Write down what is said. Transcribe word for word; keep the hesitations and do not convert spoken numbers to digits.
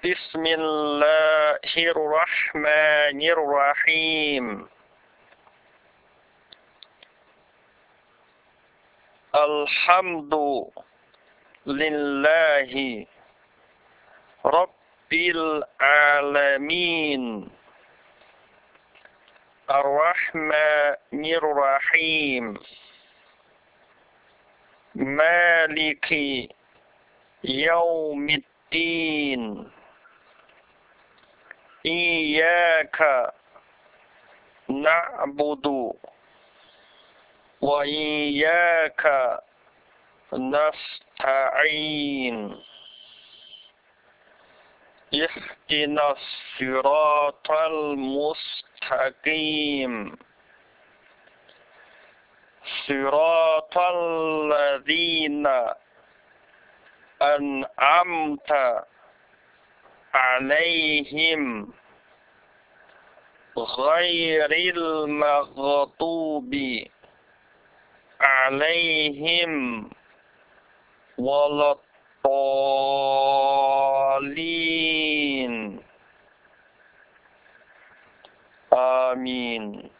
بسم الله الرحمن الرحيم الحمد لله رب العالمين الرحمن الرحيم مالك يوم الدين إياك نعبد وإياك نستعين اهدنا الصراط المستقيم صراط الذين أنعمت عليهم غير المغضوب عليهم ولا الضالين آمين